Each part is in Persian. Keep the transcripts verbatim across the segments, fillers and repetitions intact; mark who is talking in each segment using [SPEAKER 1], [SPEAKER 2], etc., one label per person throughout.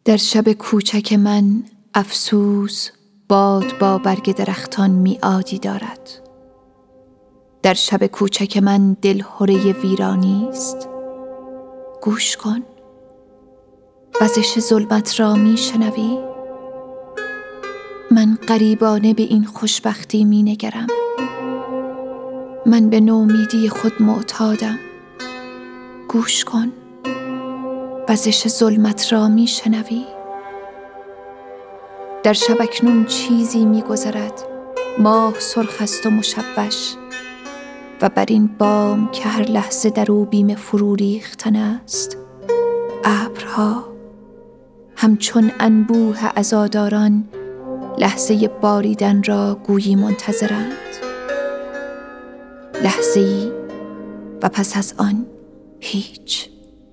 [SPEAKER 1] در شب کوچک من افسوس باد با برگ درختان میعادی دارد. در شب کوچک من دلهره ویرانی است. گوش کن، وزش ظلمت را میشنوی؟ من غریبانه به این خوشبختی مینگرم. من به نومیدی خود معتادم. گوش کن، وزش ظلمت را میشنوی؟ در شب اکنون چیزی میگذرد، ماه سرخ است و مشوش، و بر این بام که هر لحظه در او بیم فرو ریختن است، ابرها همچون انبوه عزاداران لحظه باریدن را گویی منتظرند. لحظه‌ای و پس از آن هیچ.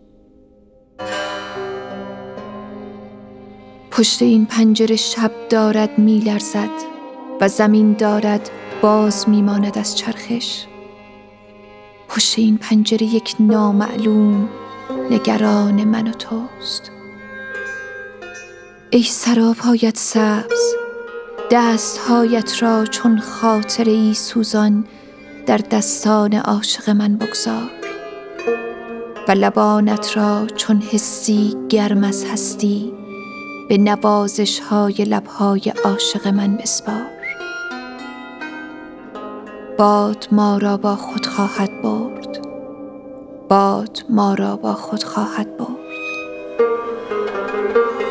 [SPEAKER 1] پشت این پنجره شب دارد میلرزد و زمین دارد باز میماند از چرخش. پشت این پنجره یک نامعلوم نگران من و توست. ای سراپایت سبز، دستهایت را چون خاطره ای سوزان در دستان عاشق من بگذار و لبانت را چون حسی گرم از هستی به نوازش های لبهای عاشق من بسپار. باد ما را با خود خواهد برد، باد ما را با خود خواهد برد.